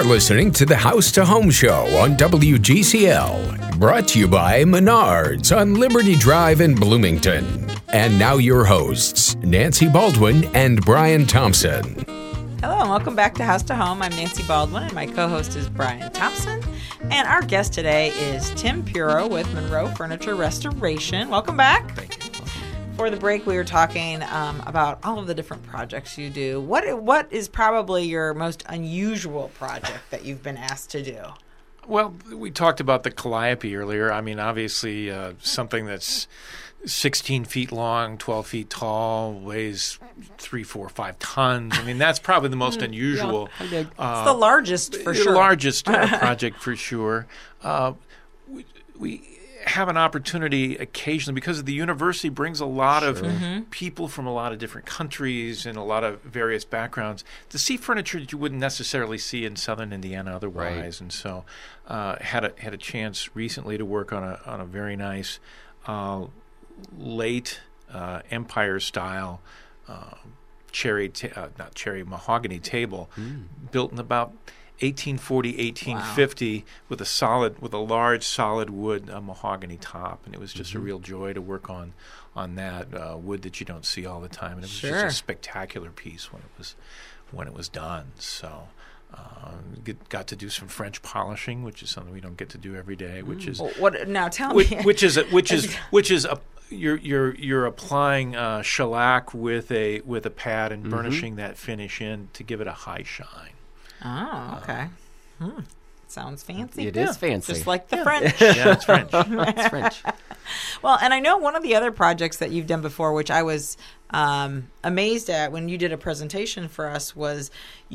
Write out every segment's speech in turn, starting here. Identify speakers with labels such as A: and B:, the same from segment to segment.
A: listening to the House to Home Show on WGCL, brought to you by Menards on Liberty Drive in Bloomington. And now your hosts, Nancy Baldwin and Brian Thompson.
B: Hello and welcome back to House to Home. I'm Nancy Baldwin and my co-host is Brian Thompson. And our guest today is Tim Puro with Monroe Furniture Restoration. Welcome back.
C: Thank you.
B: For the break, we were talking about all of the different projects you do. What is probably your most unusual project that you've been asked to do?
C: Well, we talked about the calliope earlier. I mean, obviously, something that's 16 feet long, 12 feet tall, weighs 3, 4, 5 tons. I mean, that's probably the most unusual.
B: Yeah, it's the largest for sure.
C: The largest project for sure. We have an opportunity occasionally because the university brings a lot of people from a lot of different countries and a lot of various backgrounds to see furniture that you wouldn't necessarily see in southern Indiana otherwise. Right. And so had a chance recently to work on a very nice late Empire style mahogany table built in about 1840, 1850 with a large solid wood mahogany top, and it was just a real joy to work on that wood that you don't see all the time, and it was just a spectacular piece when it was done. So got to do some French polishing, which is something we don't get to do every day. Which is
B: now tell me
C: you're applying shellac with a pad and burnishing that finish in to give it a high shine.
B: Oh, okay. Sounds fancy.
D: It is fancy.
B: Just like the French.
C: Yeah, it's French.
D: It's French.
B: Well, and I know one of the other projects that you've done before, which I was amazed at when you did a presentation for us, was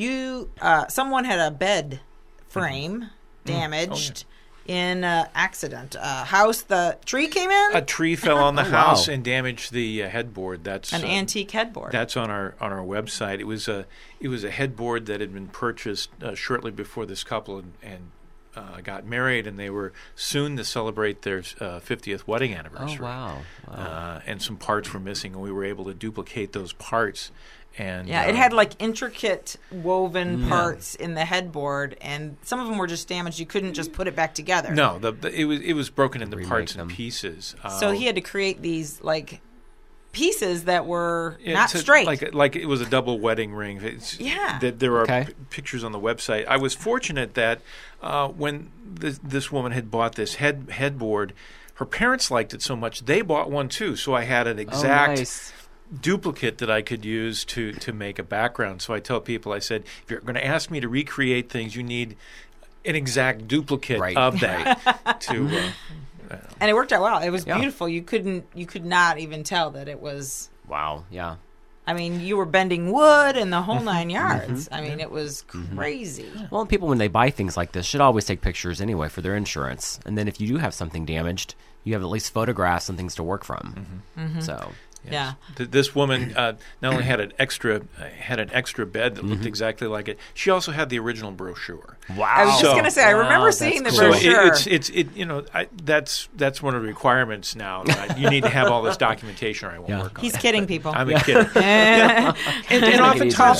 B: someone had a bed frame damaged in an accident. House, the tree came in?
C: A tree fell on the house and damaged the headboard. That's
B: an antique headboard.
C: That's on our website. It was a headboard that had been purchased shortly before this couple and got married, and they were soon to celebrate their 50th wedding anniversary.
D: Oh, wow.
C: And some parts were missing, and we were able to duplicate those parts. And
B: it had like intricate woven parts in the headboard, and some of them were just damaged. You couldn't just put it back together.
C: No, it was broken into parts and pieces.
B: So he had to create these like pieces that were not straight,
C: like it was a double wedding ring. There are pictures on the website. I was fortunate that when this woman had bought this headboard, her parents liked it so much they bought one too. So I had an exact duplicate that I could use to make a background. So I tell people, I said, if you're going to ask me to recreate things, you need an exact duplicate of that.
B: And it worked out well. It was beautiful. You could not even tell that it was.
D: Wow. Yeah.
B: I mean, you were bending wood and the whole 9 yards. I mean, it was crazy.
D: Well, people, when they buy things like this, should always take pictures anyway for their insurance. And then if you do have something damaged, you have at least photographs and things to work from. So.
C: Yes.
B: Yeah.
C: This woman not only had an extra bed that looked exactly like it. She also had the original brochure.
D: Wow!
B: I was just going to say, I remember seeing the brochure.
C: So that's one of the requirements now. You need to have all this documentation, or I won't work on it.
B: He's kidding people.
C: I'm kidding. And oftentimes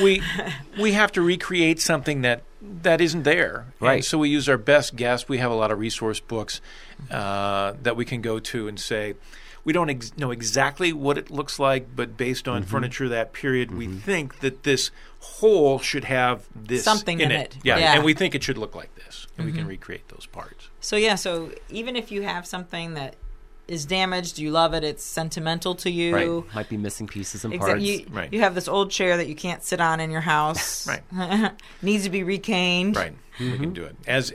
C: we have to recreate something that isn't there.
D: Right.
C: And so we use our best guess. We have a lot of resource books that we can go to and say, we don't know exactly what it looks like, but based on furniture that period, we think that this whole should have this
B: something in it.
C: Yeah, and we think it should look like this, and we can recreate those parts.
B: So even if you have something that is damaged, you love it, it's sentimental to you.
D: Right. Might be missing pieces and parts.
B: You have this old chair that you can't sit on in your house.
C: Right.
B: Needs to be recaned.
C: Right. We can do it. As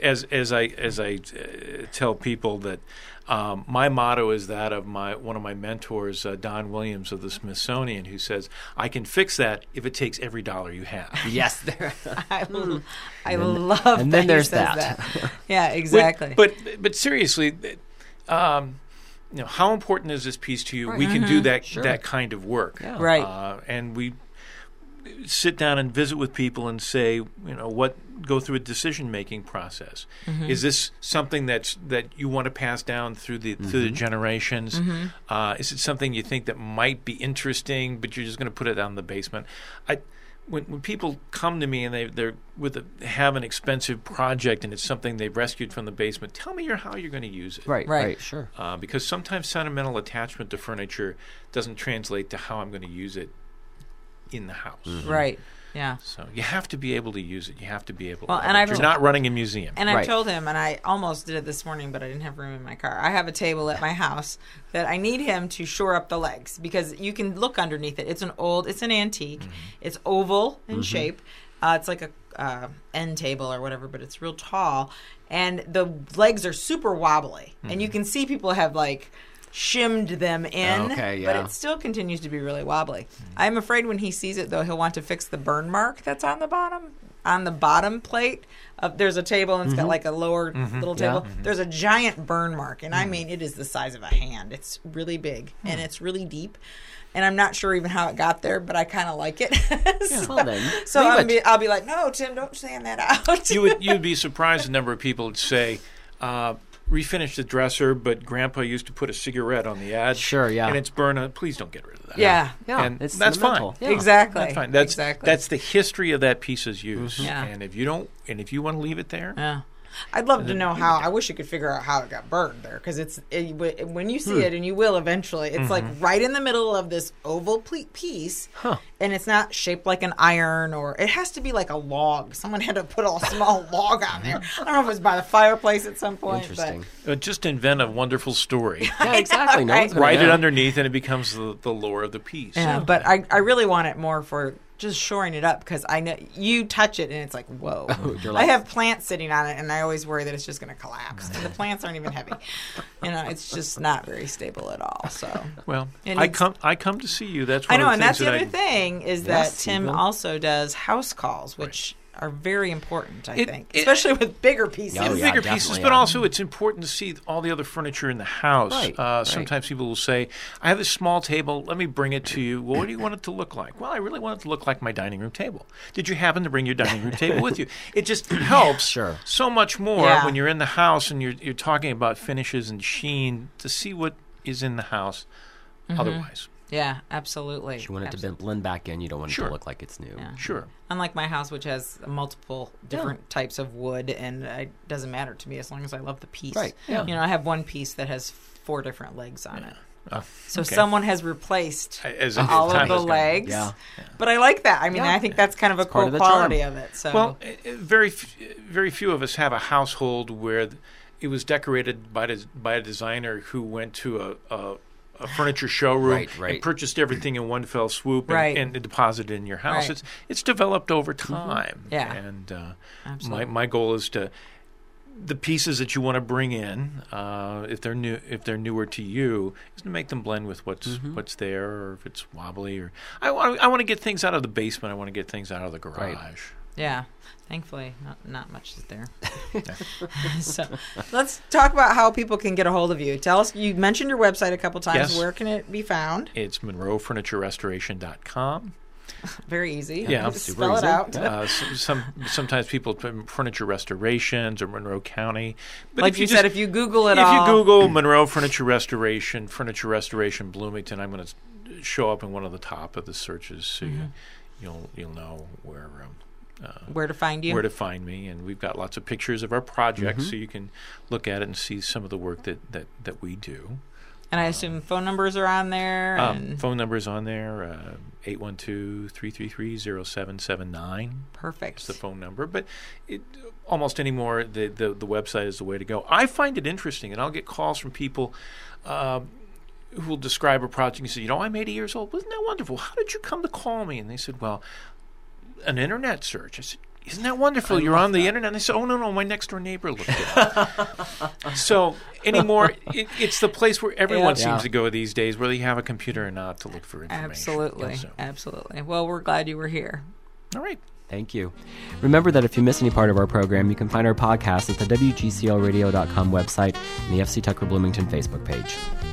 C: I tell people that my motto is that of one of my mentors, Don Williams of the Smithsonian, who says, "I can fix that if it takes every dollar you have."
D: Yes,
B: I love.
D: And then there's
B: that. Yeah, exactly.
C: But seriously, how important is this piece to you? Right. We can do that kind of work,
B: right?
C: And we sit down and visit with people and say, go through a decision-making process. Is this something that you want to pass down through the generations? Is it something you think that might be interesting, but you're just going to put it down in the basement? when people come to me and have an expensive project and it's something they've rescued from the basement, tell me how you're going to use it.
D: Right, sure.
C: Because sometimes sentimental attachment to furniture doesn't translate to how I'm going to use it in the house.
B: Mm-hmm. Right. Yeah.
C: So you have to be able to use it. You have to be able.
B: You're
C: not running a museum.
B: And I told him, and I almost did it this morning, but I didn't have room in my car. I have a table at my house that I need him to shore up the legs because you can look underneath it. It's an antique. Mm-hmm. It's oval in shape. It's like a end table or whatever, but it's real tall, and the legs are super wobbly, and you can see people have shimmed them in, but it still continues to be really wobbly. I'm afraid when he sees it, though, he'll want to fix the burn mark that's on the bottom plate. There's a table, and it's got a lower little table. Yeah. There's a giant burn mark, and I mean, it is the size of a hand. It's really big, and it's really deep. And I'm not sure even how it got there, but I kind of like it. So I'll be like, no, Tim, don't sand that out.
C: You'd be surprised the number of people would say, refinish the dresser, but Grandpa used to put a cigarette on the edge.
D: Sure, yeah.
C: And it's burned. Please don't get rid of that.
B: Yeah.
C: And that's fine.
B: Yeah. Exactly.
C: That's fine. That's the history of that piece's use. Yeah. And if you want to leave it there,
B: I'd love to know how. I wish you could figure out how it got burned there, because when you see it, and you will eventually, it's right in the middle of this oval piece, and it's not shaped like an iron, or it has to be like a log. Someone had to put a small log on there. I don't know if it was by the fireplace at some point.
D: Interesting.
C: But just invent a wonderful story.
D: Yeah, exactly.
C: Write it underneath, and it becomes the lore of the piece.
B: Yeah, but I really want it more for just shoring it up, because I know you touch it and it's like, whoa. I have plants sitting on it, and I always worry that it's just going to collapse. And the plants aren't even heavy. It's just not very stable at all. So
C: I come to see you. That's
B: one I know, and that's the other thing is that Tim also does house calls, which are very important, I think, especially with bigger pieces.
C: Bigger pieces, but also it's important to see all the other furniture in the house. Sometimes people will say, I have this small table, let me bring it to you. Well, what do you want it to look like? Well, I really want it to look like my dining room table. Did you happen to bring your dining room table with you? It just helps so much more when you're in the house and you're talking about finishes and sheen to see what is in the house otherwise.
B: Yeah, absolutely.
D: You want it to blend back in. You don't want it to look like it's new.
B: Yeah. Sure. Unlike my house, which has multiple different types of wood, and it doesn't matter to me as long as I love the piece.
D: Right. Yeah.
B: I have one piece that has 4 different legs on it. So someone has replaced all of the legs. Yeah. But I like that. I mean, I think that's kind of a cool quality of it. So.
C: Well, very few of us have a household where it was decorated by a designer who went to a furniture showroom and purchased everything in one fell swoop and deposited it in your house. It's developed over time.
B: Yeah.
C: And my goal is to the pieces that you want to bring in, if they're newer to you, is to make them blend with what's there, or if it's wobbly, or I want to get things out of the basement. I want to get things out of the garage.
B: Right. Yeah. Thankfully, not much is there. So let's talk about how people can get a hold of you. Tell us, you mentioned your website a couple times. Yes. Where can it be found?
C: It's MonroeFurnitureRestoration.com.
B: Very easy.
C: Yeah,
B: spell it out.
C: Sometimes people put Furniture Restorations or Monroe County.
B: But like you said, if you Google it
C: if you Google Monroe Furniture Restoration, Furniture Restoration Bloomington, I'm going to show up in one of the top of the searches, so you'll know where to find you, where to find me, and we've got lots of pictures of our projects, so you can look at it and see some of the work that we do.
B: And I assume phone numbers are on there.
C: Phone numbers on there, 812-333-0779.
B: Perfect.
C: That's the phone number. But almost anymore, the website is the way to go. I find it interesting, and I'll get calls from people who will describe a project and say, I'm 80 years old. Wasn't that wonderful? How did you come to call me? And they said, well, an internet search. I said, isn't that wonderful? You're on the internet. And they said, oh, no, my next door neighbor looked it up. So anymore, it's the place where everyone seems to go these days, whether you have a computer or not, to look for information.
B: Absolutely. Well, we're glad you were here.
C: All right.
D: Thank you. Remember that if you miss any part of our program, you can find our podcast at the WGCLradio.com website and the FC Tucker Bloomington Facebook page.